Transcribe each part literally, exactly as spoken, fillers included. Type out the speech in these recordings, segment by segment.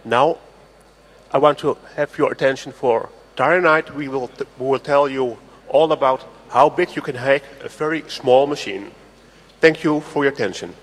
Now, I want to have your attention for Tyrannite. We will, t we will tell you all about how big you can hack a very small machine. Thank you for your attention.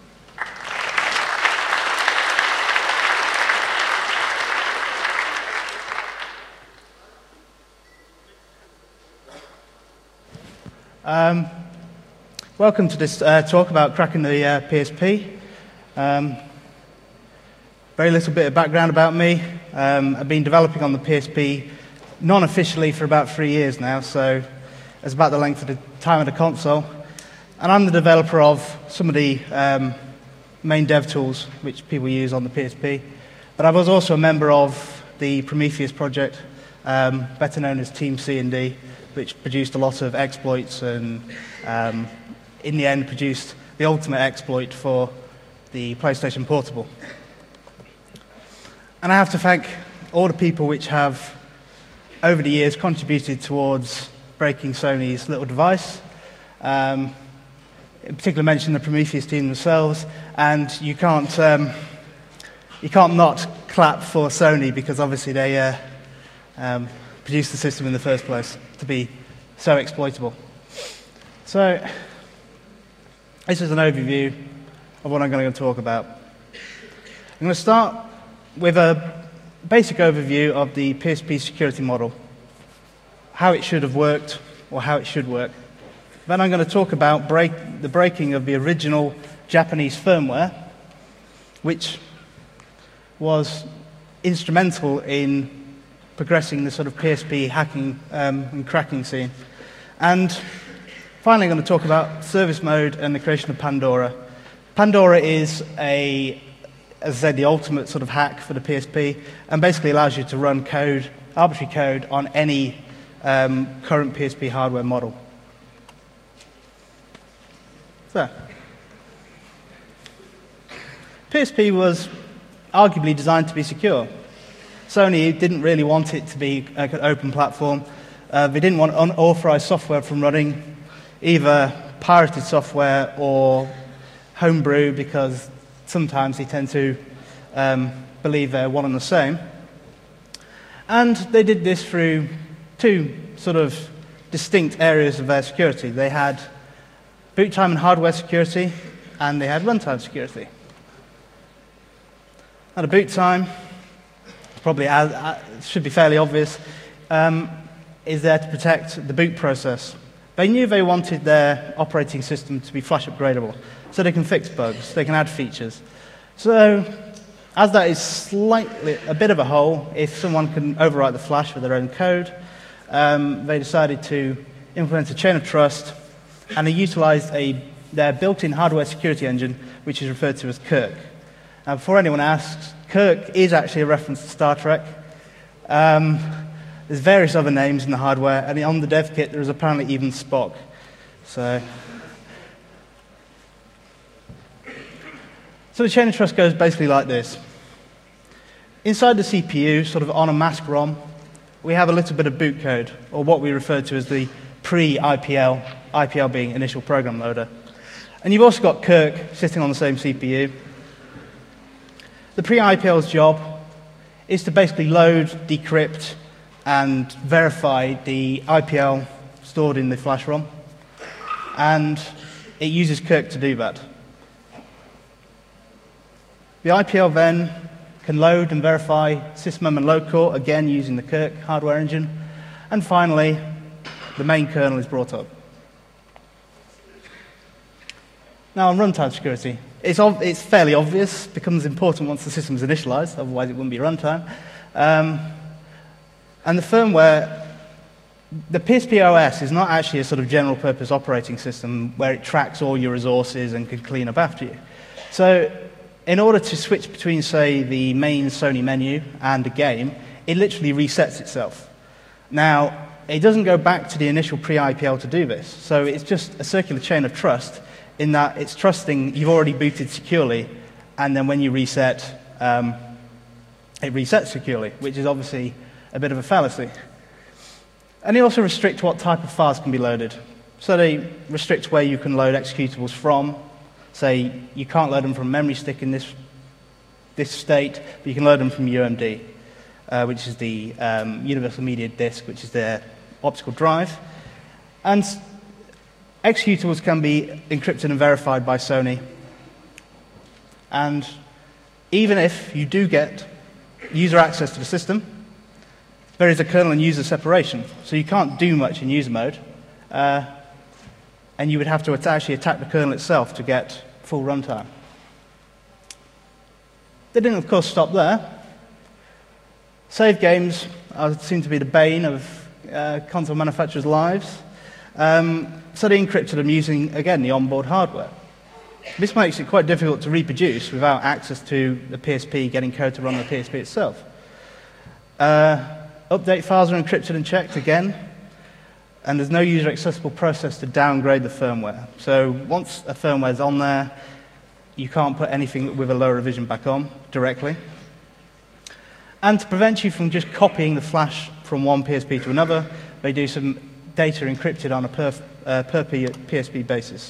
Um, welcome to this uh, talk about cracking the uh, P S P. Um, very little bit of background about me. Um, I've been developing on the P S P non-officially for about three years now, so it's about the length of the time of the console. And I'm the developer of some of the um, main dev tools which people use on the P S P. But I was also a member of the Prometheus project, um, better known as Team C and D, which produced a lot of exploits and um, in the end produced the ultimate exploit for the PlayStation Portable. And I have to thank all the people which have, over the years, contributed towards breaking Sony's little device. Um, in particular, mention the Prometheus team themselves, and you can't um, you can't not clap for Sony because obviously they uh, um, produced the system in the first place to be so exploitable. So this is an overview of what I'm going to talk about. I'm going to start with a basic overview of the P S P security model, how it should have worked or how it should work. Then I'm going to talk about break, the breaking of the original Japanese firmware, which was instrumental in progressing the sort of P S P hacking um, and cracking scene. And finally, I'm going to talk about service mode and the creation of Pandora. Pandora is a, as I said, the ultimate sort of hack for the P S P, and basically allows you to run code, arbitrary code, on any um, current P S P hardware model. So, P S P was arguably designed to be secure. Sony didn't really want it to be like an open platform. Uh, they didn't want unauthorized software from running, either pirated software or homebrew, because sometimes they tend to um, believe they're one and the same. And they did this through two sort of distinct areas of their security. They had boot time and hardware security, and they had runtime security. Now, the boot time, probably as, uh, should be fairly obvious, um, is there to protect the boot process. They knew they wanted their operating system to be flash upgradable, so they can fix bugs, they can add features. So, as that is slightly a bit of a hole, if someone can overwrite the flash with their own code, um, they decided to implement a chain of trust, and they utilized a, their built-in hardware security engine, which is referred to as Kirk. Now, before anyone asks, Kirk is actually a reference to Star Trek. Um, there's various other names in the hardware, and on the dev kit there is apparently even Spock. So, so the chain of trust goes basically like this. Inside the C P U, sort of on a mask ROM, we have a little bit of boot code, or what we refer to as the pre-I P L, I P L being initial program loader. And you've also got Kirk sitting on the same C P U. The pre-I P L's job is to basically load, decrypt, and verify the I P L stored in the flash ROM. And it uses Kirk to do that. The I P L then can load and verify sysmem and load core, again using the Kirk hardware engine. And finally, the main kernel is brought up. Now, on runtime security, it's, it's fairly obvious, becomes important once the system is initialized, otherwise it wouldn't be runtime. Um, and the firmware, the P S P O S is not actually a sort of general purpose operating system where it tracks all your resources and can clean up after you. So, in order to switch between, say, the main Sony menu and a game, it literally resets itself. Now, it doesn't go back to the initial pre-I P L to do this, so it's just a circular chain of trust in that it's trusting you've already booted securely, and then when you reset, um, it resets securely, which is obviously a bit of a fallacy. And they also restrict what type of files can be loaded. So they restrict where you can load executables from. Say, you can't load them from a memory stick in this disk state, but you can load them from U M D, uh, which is the um, Universal Media Disk, which is their optical drive. And executables can be encrypted and verified by Sony. And even if you do get user access to the system, there is a kernel and user separation. So you can't do much in user mode. Uh, and you would have to actually attack the kernel itself to get full runtime. They didn't, of course, stop there. Save games are, seem to be the bane of uh, console manufacturers' lives. Um, so they encrypted them using, again, the onboard hardware. This makes it quite difficult to reproduce without access to the P S P getting code to run on the P S P itself. Uh, update files are encrypted and checked again, and there's no user-accessible process to downgrade the firmware. So once a firmware is on there, you can't put anything with a lower revision back on directly. And to prevent you from just copying the flash from one P S P to another, they do some data encrypted on a per, uh, per P S P basis.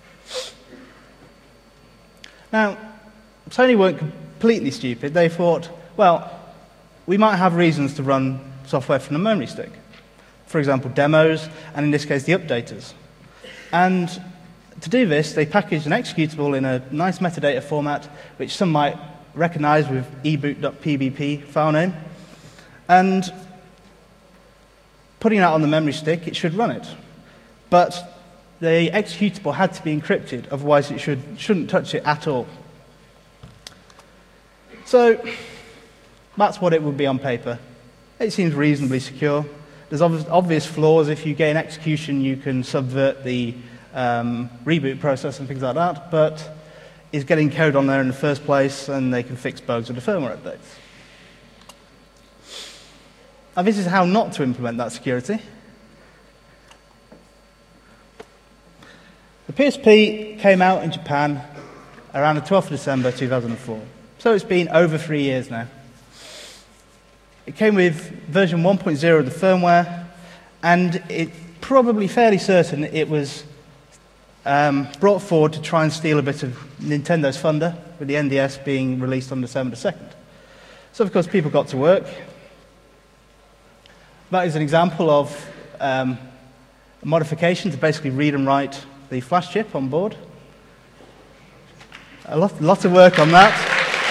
Now, Sony weren't completely stupid. They thought, well, we might have reasons to run software from the memory stick. For example, demos, and in this case, the updaters. And to do this, they packaged an executable in a nice metadata format, which some might recognize with eboot.pbp file name. And putting that on the memory stick, it should run it. But the executable had to be encrypted, otherwise it should, shouldn't touch it at all. So that's what it would be on paper. It seems reasonably secure. There's ob obvious flaws. If you gain execution, you can subvert the um, reboot process and things like that, but it's getting code on there in the first place, and they can fix bugs with the firmware updates. Now, this is how not to implement that security. The P S P came out in Japan around the twelfth of December two thousand four. So it's been over three years now. It came with version one point oh of the firmware, and it's probably fairly certain it was um, brought forward to try and steal a bit of Nintendo's thunder, with the N D S being released on December the second. So, of course, people got to work. That is an example of um, a modification to basically read and write the flash chip on board. A lot, lot of work on that.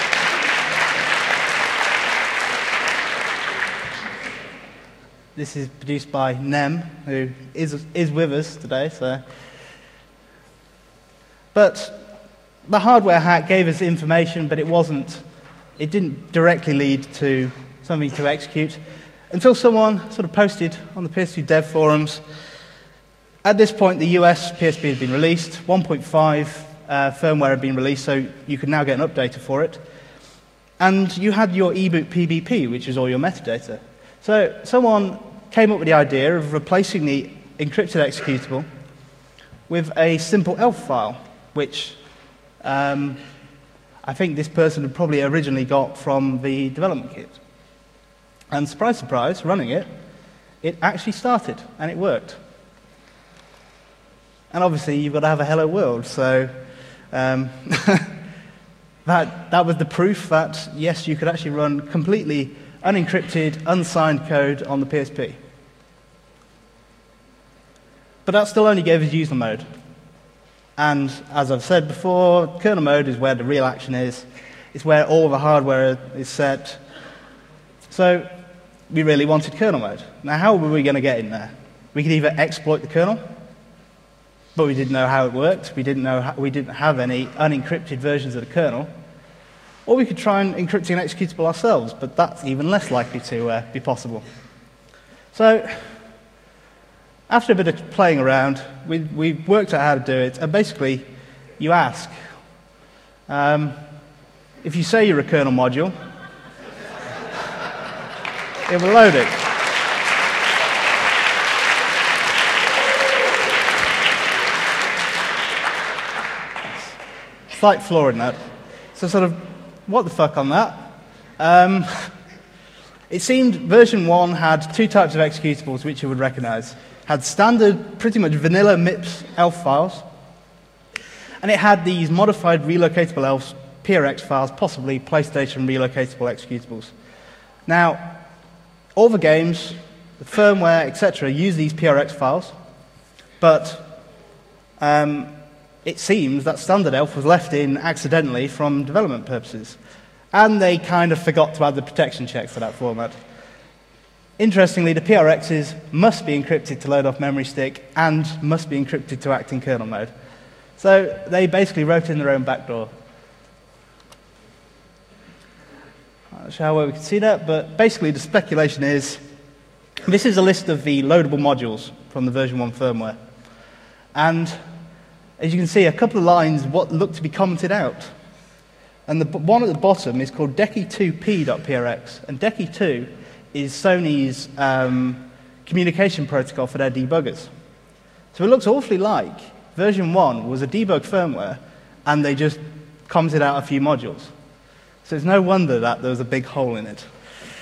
This is produced by Nem, who is, is with us today. So. But the hardware hack gave us information, but it wasn't, it didn't directly lead to something to execute until someone sort of posted on the P S P dev forums. At this point, the U S P S P had been released, one point five uh, firmware had been released, so you could now get an updater for it. And you had your eboot P B P, which is all your metadata. So someone came up with the idea of replacing the encrypted executable with a simple E L F file, which um, I think this person had probably originally got from the development kit. And surprise, surprise, running it, it actually started, and it worked. And obviously, you've got to have a hello world, so um, that, that was the proof that, yes, you could actually run completely unencrypted, unsigned code on the P S P. But that still only gave us user mode. And as I've said before, kernel mode is where the real action is. It's where all the hardware is set. So we really wanted kernel mode. Now, how were we going to get in there? We could either exploit the kernel, but we didn't know how it worked. We didn't know how, we didn't have any unencrypted versions of the kernel. Or we could try and encrypt an executable ourselves, but that's even less likely to uh, be possible. So after a bit of playing around, we, we worked out how to do it. And basically, you ask, um, if you say you're a kernel module, it will load it. Slight flaw in that. So sort of, what the fuck on that? Um, it seemed version one had two types of executables which you would recognize. Had standard, pretty much vanilla M I P S E L F files, and it had these modified relocatable E L Fs P R X files, possibly PlayStation relocatable executables. Now, all the games, the firmware, et cetera, use these P R X files, but um, it seems that Standard Elf was left in accidentally from development purposes, and they kind of forgot to add the protection checks for that format. Interestingly, the P R Xs must be encrypted to load off memory stick and must be encrypted to act in kernel mode. So they basically wrote in their own backdoor. I'm not sure how well we can see that, but basically the speculation is this is a list of the loadable modules from the version one firmware. And as you can see, a couple of lines what look to be commented out. And the one at the bottom is called Decky two P dot P R X, and Decky two is Sony's um, communication protocol for their debuggers. So it looks awfully like version one was a debug firmware, and they just commented out a few modules. So it's no wonder that there was a big hole in it.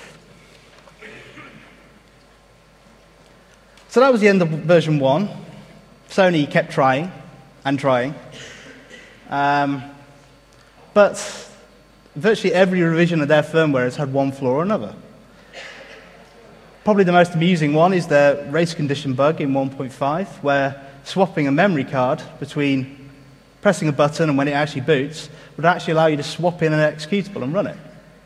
So that was the end of version one. Sony kept trying and trying. Um, but virtually every revision of their firmware has had one flaw or another. Probably the most amusing one is their race condition bug in one point five, where swapping a memory card between pressing a button and when it actually boots would actually allow you to swap in an executable and run it.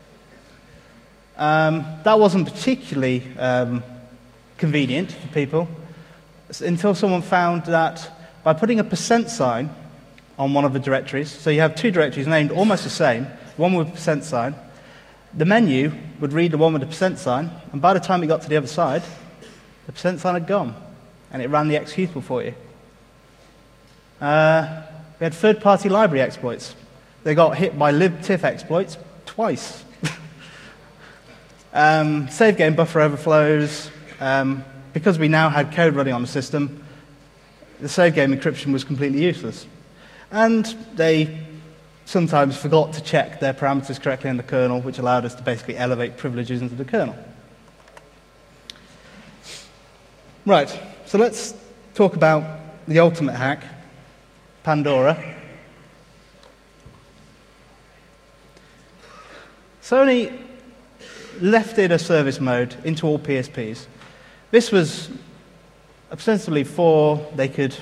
Um, that wasn't particularly um, convenient for people until someone found that by putting a percent sign on one of the directories, so you have two directories named almost the same, one with a percent sign, the menu would read the one with the percent sign, and by the time it got to the other side, the percent sign had gone, and it ran the executable for you. Uh, we had third-party library exploits. They got hit by libtiff exploits twice. um, save game buffer overflows. Um, because we now had code running on the system, the save game encryption was completely useless. And they sometimes forgot to check their parameters correctly in the kernel, which allowed us to basically elevate privileges into the kernel. Right, so let's talk about the ultimate hack, Pandora. Sony left in a service mode into all P S Ps. This was ostensibly for they could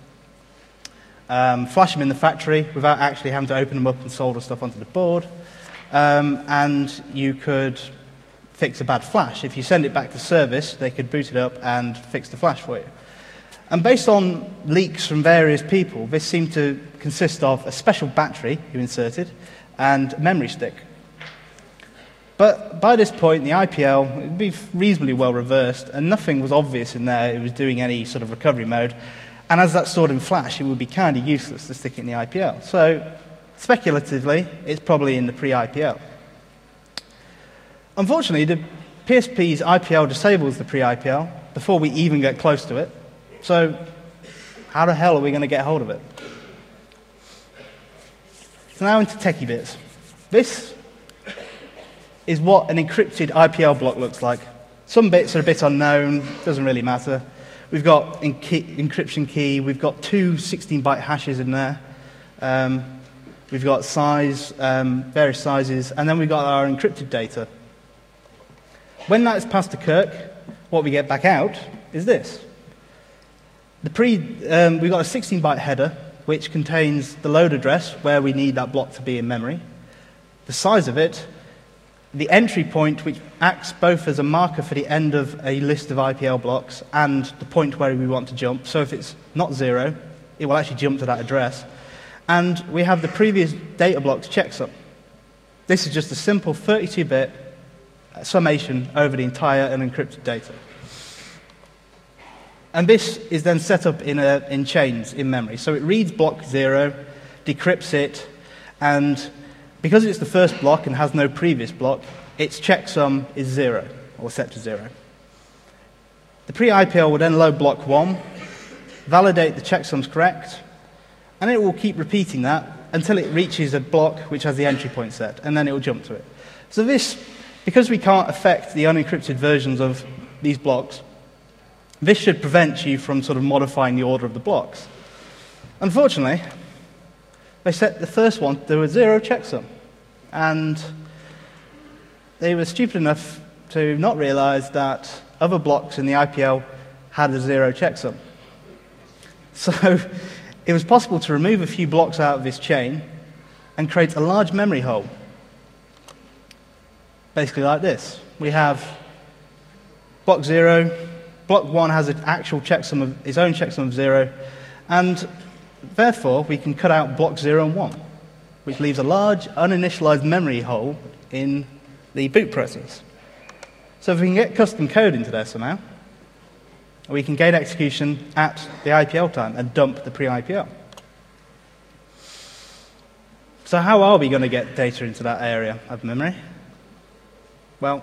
um, flash them in the factory without actually having to open them up and solder stuff onto the board. Um, and you could fix a bad flash. If you send it back to service, they could boot it up and fix the flash for you. And based on leaks from various people, this seemed to consist of a special battery you inserted and a memory stick. But by this point, the I P L would be reasonably well reversed, and nothing was obvious in there. It was doing any sort of recovery mode. And as that's stored in Flash, it would be kind of useless to stick it in the I P L. So, speculatively, it's probably in the pre-I P L. Unfortunately, the P S P's I P L disables the pre-I P L before we even get close to it. So, how the hell are we going to get hold of it? So now into techie bits. This is what an encrypted I P L block looks like. Some bits are a bit unknown, doesn't really matter. We've got en key, encryption key, we've got two sixteen byte hashes in there. Um, we've got size, um, various sizes, and then we've got our encrypted data. When that's passed to Kirk, what we get back out is this. The pre, um, we've got a sixteen byte header, which contains the load address where we need that block to be in memory, the size of it, the entry point, which acts both as a marker for the end of a list of I P L blocks and the point where we want to jump. So if it's not zero, it will actually jump to that address. And we have the previous data block's checksum. This is just a simple thirty-two bit summation over the entire unencrypted data. And this is then set up in, a, in chains in memory. So it reads block zero, decrypts it, and because it's the first block and has no previous block, its checksum is zero, or set to zero. The pre-I P L will then load block one, validate the checksum's correct, and it will keep repeating that until it reaches a block which has the entry point set, and then it will jump to it. So this, because we can't affect the unencrypted versions of these blocks, this should prevent you from sort of modifying the order of the blocks. Unfortunately, they set the first one to a zero checksum. And they were stupid enough to not realize that other blocks in the I P L had a zero checksum. So it was possible to remove a few blocks out of this chain and create a large memory hole. Basically like this. We have block zero, block one has an actual checksum of its own checksum of zero, and therefore we can cut out block zero and one, which leaves a large uninitialized memory hole in the boot process. So if we can get custom code into there somehow, we can gain execution at the I P L time and dump the pre-I P L. So how are we going to get data into that area of memory? Well,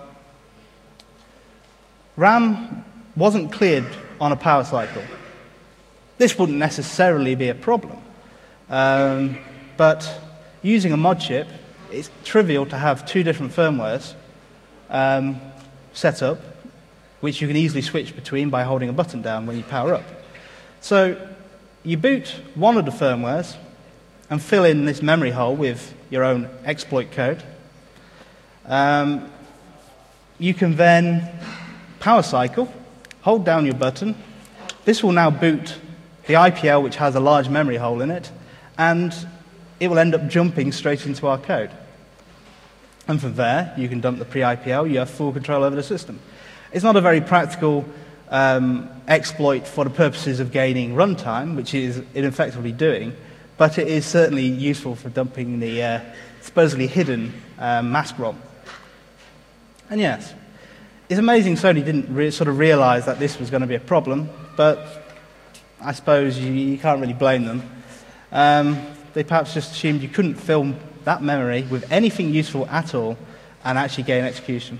RAM wasn't cleared on a power cycle. This wouldn't necessarily be a problem. Um, but using a mod chip, it's trivial to have two different firmwares um, set up, which you can easily switch between by holding a button down when you power up. So you boot one of the firmwares and fill in this memory hole with your own exploit code. Um, you can then power cycle, hold down your button. This will now boot the I P L, which has a large memory hole in it, and it will end up jumping straight into our code. And from there, you can dump the pre-I P L. You have full control over the system. It's not a very practical um, exploit for the purposes of gaining runtime, which is it effectively doing, but it is certainly useful for dumping the uh, supposedly hidden um, mask ROM. And yes, it's amazing Sony didn't re sort of realize that this was going to be a problem, but I suppose you, you can't really blame them. Um, they perhaps just assumed you couldn't fill that memory with anything useful at all and actually gain execution.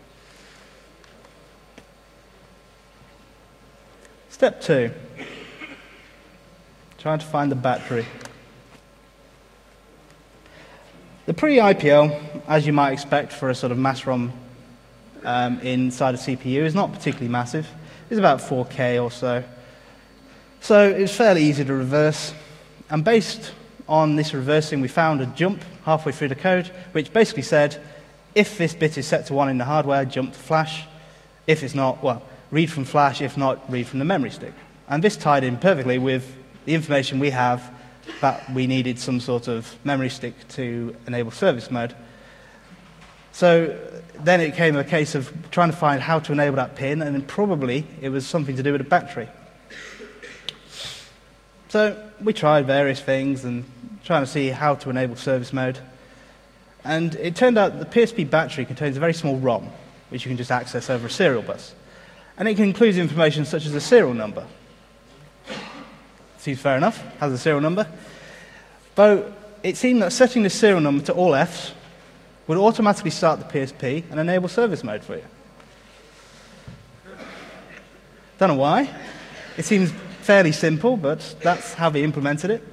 Step two, trying to find the battery. The pre-I P L, as you might expect for a sort of mass ROM um, inside a C P U, is not particularly massive. It's about four K or so. So it's fairly easy to reverse. And based on this reversing, we found a jump halfway through the code, which basically said, if this bit is set to one in the hardware, jump to flash. If it's not, well, read from flash. If not, read from the memory stick. And this tied in perfectly with the information we have that we needed some sort of memory stick to enable service mode. So then it came a case of trying to find how to enable that pin, and then probably it was something to do with the battery. So we tried various things and trying to see how to enable service mode. And it turned out the P S P battery contains a very small ROM, which you can just access over a serial bus. And it includes information such as a serial number. Seems fair enough, has a serial number. But it seemed that setting the serial number to all Fs would automatically start the P S P and enable service mode for you. Don't know why. It seems fairly simple, but that's how they implemented it.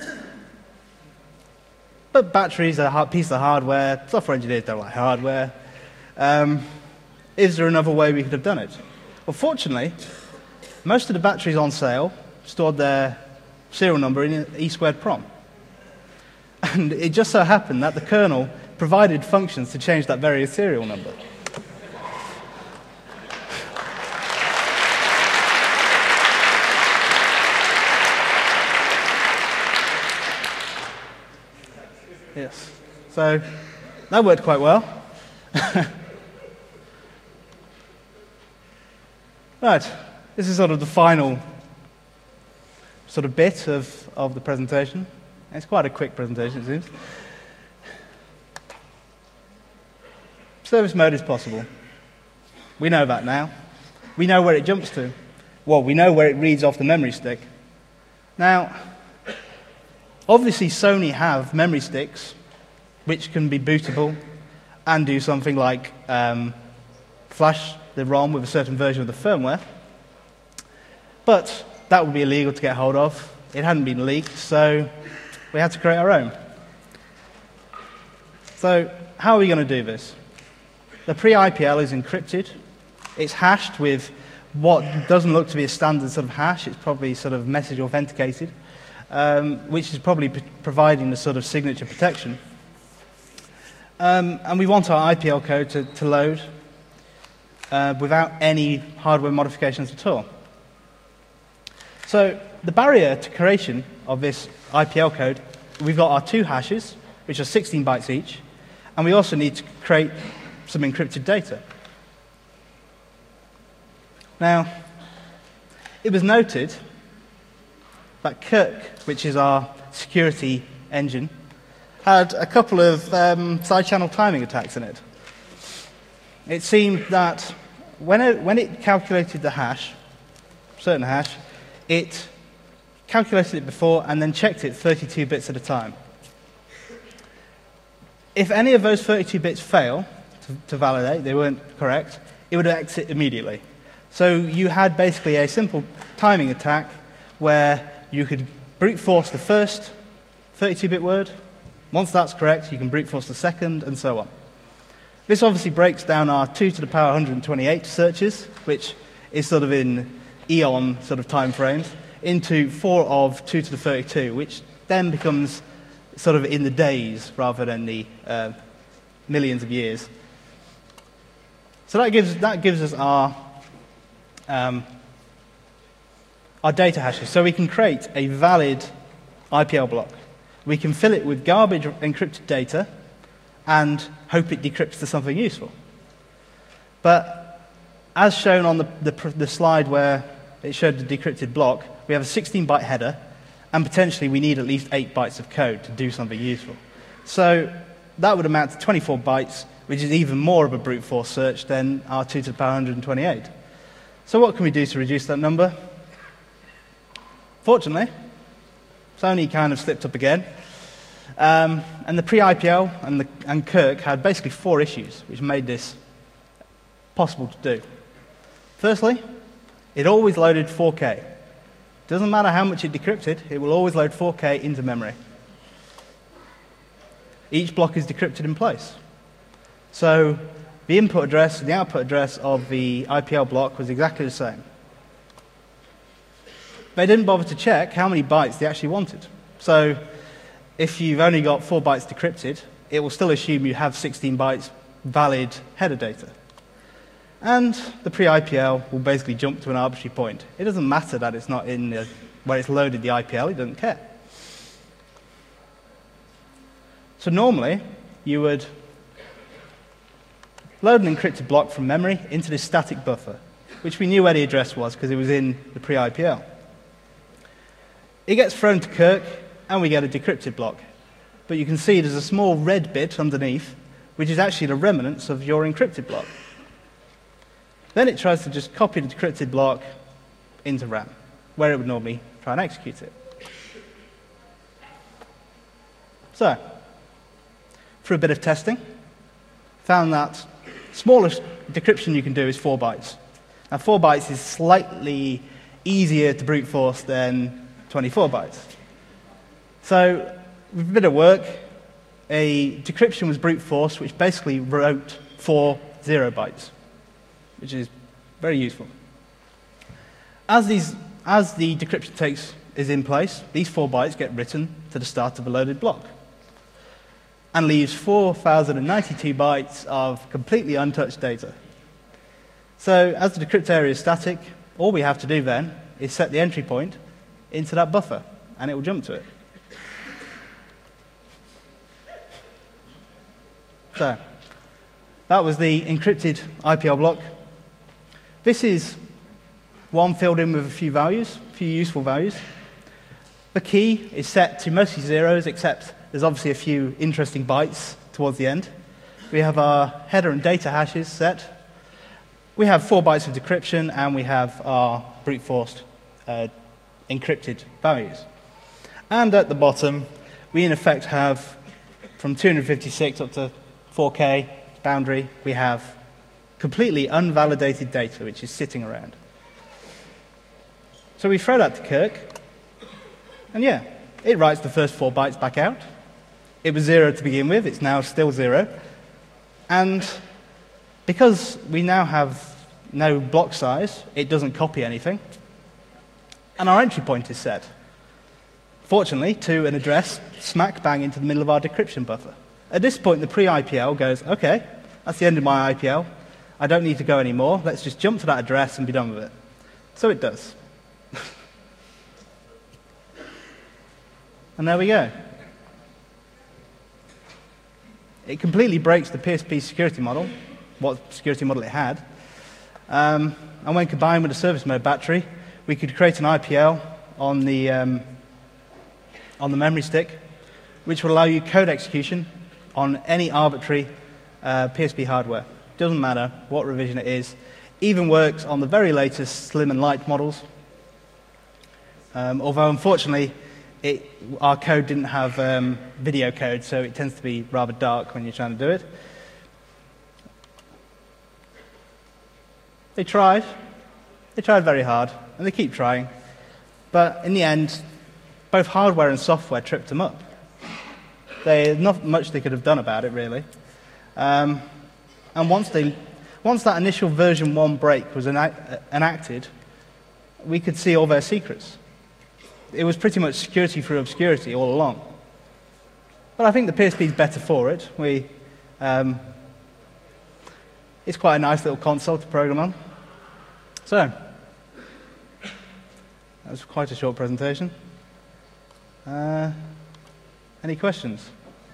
But batteries are a piece of hardware. Software engineers don't like hardware. Um, is there another way we could have done it? Well, fortunately, most of the batteries on sale stored their serial number in an E squared PROM. And it just so happened that the kernel provided functions to change that very serial number. Yes. So that worked quite well. Right. This is sort of the final sort of bit of, of the presentation. It's quite a quick presentation, it seems. Service mode is possible. We know that now. We know where it jumps to. Well, we know where it reads off the memory stick. Now, obviously Sony have memory sticks which can be bootable and do something like um, flash the ROM with a certain version of the firmware. But that would be illegal to get hold of. It hadn't been leaked, so we had to create our own. So how are we going to do this? The pre-I P L is encrypted. It's hashed with what doesn't look to be a standard sort of hash. It's probably sort of message authenticated. um, which is probably p providing the sort of signature protection. Um, and we want our I P L code to, to load uh, without any hardware modifications at all. So the barrier to creation of this I P L code, we've got our two hashes, which are sixteen bytes each, and we also need to create some encrypted data. Now, it was noted that Kirk, which is our security engine, had a couple of um, side-channel timing attacks in it. It seemed that when it, when it calculated the hash, certain hash, it calculated it before and then checked it thirty-two bits at a time. If any of those thirty-two bits fail to, to validate, they weren't correct, it would exit immediately. So you had basically a simple timing attack where you could brute force the first thirty-two bit word. Once that's correct, you can brute force the second, and so on. This obviously breaks down our two to the power one hundred twenty-eight searches, which is sort of in eon sort of time frames, into four of two to the thirty-two, which then becomes sort of in the days rather than the uh, millions of years. So that gives, that gives us our, um, our data hashes. So we can create a valid I P L block. We can fill it with garbage encrypted data and hope it decrypts to something useful. But as shown on the, the, the slide where it showed the decrypted block, we have a sixteen byte header, and potentially we need at least eight bytes of code to do something useful. So that would amount to twenty-four bytes, which is even more of a brute force search than our two to the power one hundred twenty-eight. So what can we do to reduce that number? Fortunately, Sony kind of slipped up again. Um, and the pre-I P L and, the, and Kirk had basically four issues which made this possible to do. Firstly, it always loaded four K. Doesn't matter how much it decrypted, it will always load four K into memory. Each block is decrypted in place. So the input address and the output address of the I P L block was exactly the same. They didn't bother to check how many bytes they actually wanted. So if you've only got four bytes decrypted, it will still assume you have sixteen bytes valid header data. And the pre-I P L will basically jump to an arbitrary point. It doesn't matter that it's not in the, where it's loaded the I P L, it doesn't care. So normally, you would load an encrypted block from memory into this static buffer, which we knew where the address was because it was in the pre-I P L. It gets thrown to Kirk, and we get a decrypted block. But you can see there's a small red bit underneath, which is actually the remnants of your encrypted block. Then it tries to just copy the decrypted block into RAM, where it would normally try and execute it. So, through a bit of testing, found that smallest decryption you can do is four bytes. Now, four bytes is slightly easier to brute force than twenty-four bytes. So, with a bit of work, a decryption was brute forced, which basically wrote four zero bytes, which is very useful. As, these, as the decryption takes is in place, these four bytes get written to the start of a loaded block and leaves four thousand ninety-two bytes of completely untouched data. So as the decrypt area is static, all we have to do then is set the entry point into that buffer, and it will jump to it. So that was the encrypted I P L block. This is one filled in with a few values, a few useful values. The key is set to mostly zeros, except there's obviously a few interesting bytes towards the end. We have our header and data hashes set. We have four bytes of decryption, and we have our brute-forced uh, encrypted values. And at the bottom, we in effect have from two hundred fifty-six up to four K boundary, we have completely unvalidated data which is sitting around. So we throw that to Kirk, and yeah, it writes the first four bytes back out. It was zero to begin with, it's now still zero. And because we now have no block size, it doesn't copy anything. And our entry point is set. fortunately, to an address smack bang into the middle of our decryption buffer. At this point, the pre-I P L goes, OK, that's the end of my I P L. I don't need to go anymore. Let's just jump to that address and be done with it. So it does. And there we go. It completely breaks the P S P security model, what security model it had. Um, and when combined with a service mode battery, we could create an I P L on the, um, on the memory stick, which will allow you code execution on any arbitrary uh, P S P hardware. Doesn't matter what revision it is. Even works on the very latest slim and light models. Um, although, unfortunately, it, our code didn't have um, video code, so it tends to be rather dark when you're trying to do it. They tried. They tried very hard, and they keep trying. But in the end, both hardware and software tripped them up. There's not much they could have done about it, really. Um, and once, they, once that initial version one break was enact, enacted, we could see all their secrets. It was pretty much security through obscurity all along. But I think the P S P is better for it. We, um, it's quite a nice little console to program on. So, that was quite a short presentation. Uh, any questions?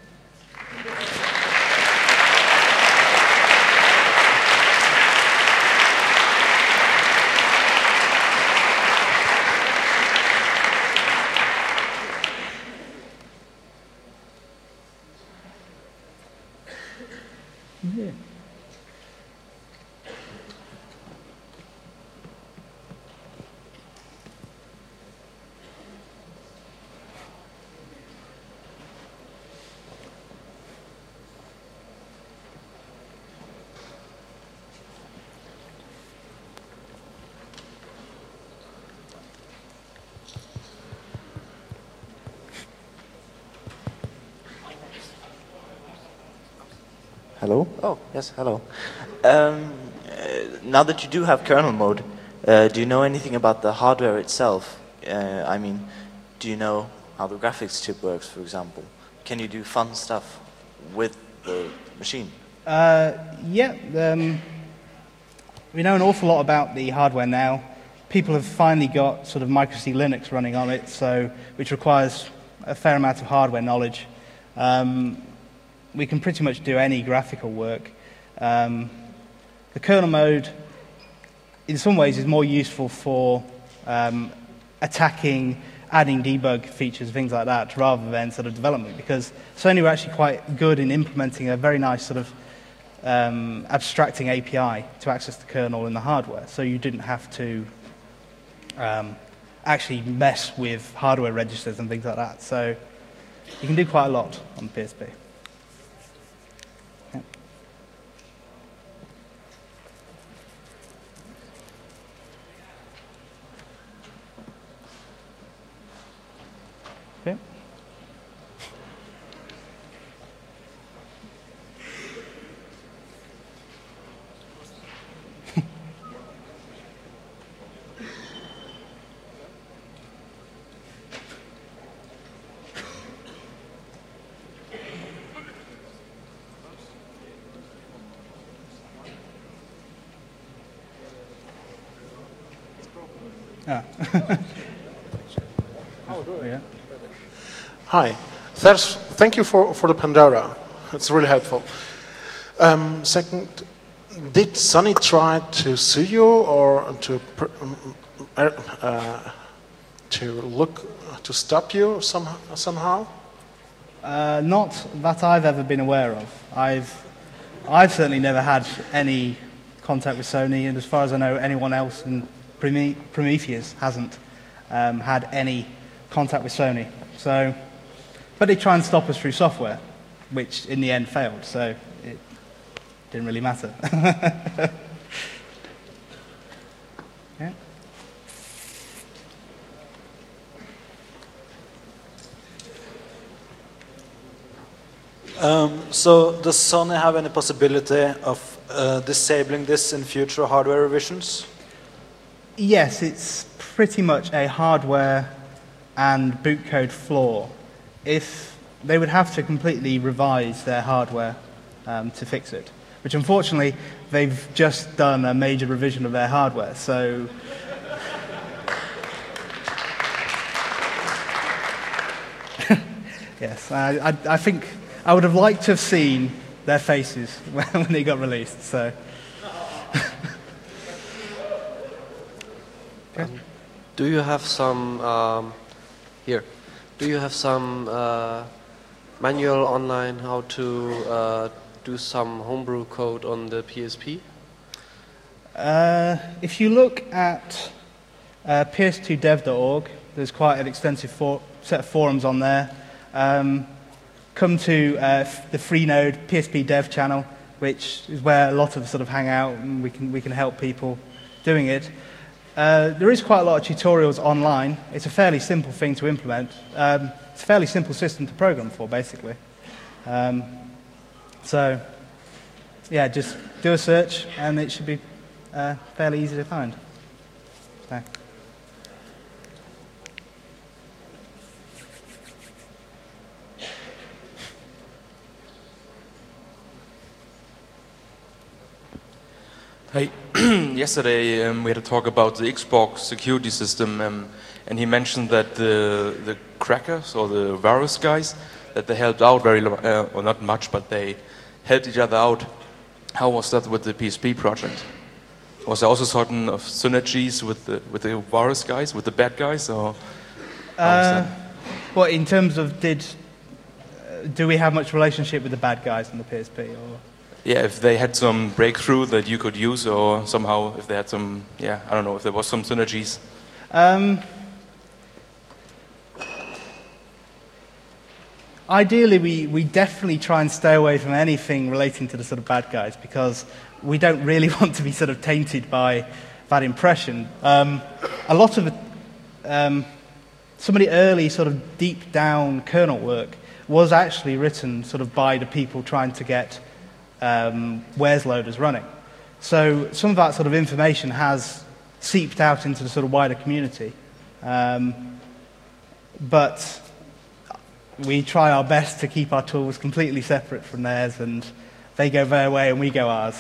Yeah. Hello? Oh, yes, hello. Um, uh, now that you do have kernel mode, uh, do you know anything about the hardware itself? Uh, I mean, do you know how the graphics chip works, for example? Can you do fun stuff with the machine? Uh, yeah, um, we know an awful lot about the hardware now. People have finally got sort of Micro C Linux running on it, so which requires a fair amount of hardware knowledge. Um, we can pretty much do any graphical work. Um, the kernel mode, in some ways, is more useful for um, attacking, adding debug features, things like that, rather than sort of development, because Sony were actually quite good in implementing a very nice sort of um, abstracting A P I to access the kernel in the hardware, so you didn't have to um, actually mess with hardware registers and things like that. So you can do quite a lot on P S P. Yeah. Okay. Ah. Oh, yeah. Hi. Thanks, thank you for, for the Pandora. It's really helpful. Um, second, did Sony try to sue you or to uh, to look to stop you somehow? somehow? Uh, not that I've ever been aware of. I've I've certainly never had any contact with Sony, and as far as I know, anyone else in Prometheus hasn't um, had any contact with Sony. So, but they try and stop us through software, which in the end failed. So it didn't really matter. Yeah. Um, so does Sony have any possibility of uh, disabling this in future hardware revisions? Yes, it's pretty much a hardware and bootcode floor, if they would have to completely revise their hardware um, to fix it, which unfortunately they've just done a major revision of their hardware. So yes, I, I, I think I would have liked to have seen their faces when they got released. So. Okay. Um, do you have some um, here? Do you have some uh, manual online how to uh, do some homebrew code on the P S P? Uh, if you look at uh, P S two dev dot org, there's quite an extensive for set of forums on there. Um, come to uh, the Freenode P S P dev channel, which is where a lot of us sort of hang out, and we can we can help people doing it. Uh, there is quite a lot of tutorials online. It's a fairly simple thing to implement. Um, it's a fairly simple system to program for, basically. Um, so, yeah, just do a search, and it should be uh, fairly easy to find. So. Hey, yesterday um, we had a talk about the Xbox security system, um, and he mentioned that the the crackers or the virus guys, that they helped out very, uh, or not much, but they helped each other out. How was that with the P S P project? Was there also certain of synergies with the with the virus guys, with the bad guys, or? Uh, well, in terms of did uh, do we have much relationship with the bad guys in the P S P, or? Yeah, if they had some breakthrough that you could use, or somehow if they had some, yeah, I don't know, if there was some synergies. Um, ideally, we, we definitely try and stay away from anything relating to the sort of bad guys, because we don't really want to be sort of tainted by that impression. Um, a lot of the, um, some of the early sort of deep down kernel work was actually written sort of by the people trying to get Um, Where's loaders running. So some of that sort of information has seeped out into the sort of wider community. Um, but we try our best to keep our tools completely separate from theirs, and they go their way and we go ours.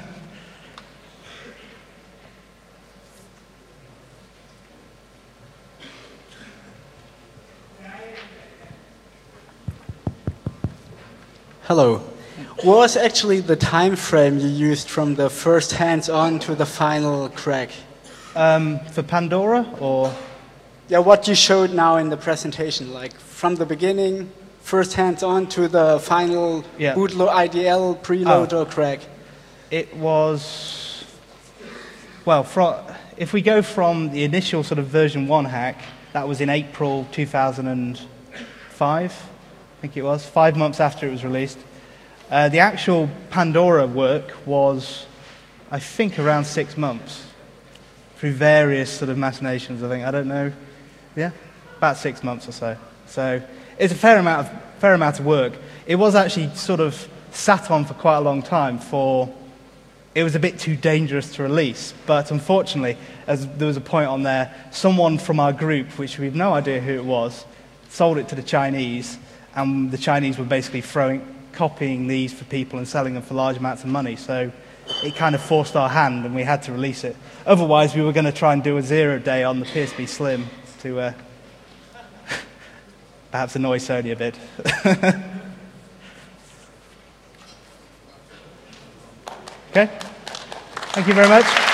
Hello. What was actually the time frame you used from the first hands-on to the final crack? Um, for Pandora, or? Yeah, what you showed now in the presentation, like from the beginning, first hands-on to the final yeah. bootload I D L preload oh. or crack. It was, well, from, if we go from the initial sort of version one hack, that was in April two thousand five, I think it was, five months after it was released. Uh, the actual Pandora work was, I think, around six months through various sort of machinations, I think. I don't know. Yeah? About six months or so. So it's a fair amount of, fair amount of work. It was actually sort of sat on for quite a long time for, it was a bit too dangerous to release. But unfortunately, as there was a point on there, someone from our group, which we have no idea who it was, sold it to the Chinese, and the Chinese were basically throwing... copying these for people and selling them for large amounts of money. So it kind of forced our hand, and we had to release it. Otherwise, we were going to try and do a zero day on the P S P Slim to uh, perhaps annoy Sony a bit. Okay. Thank you very much.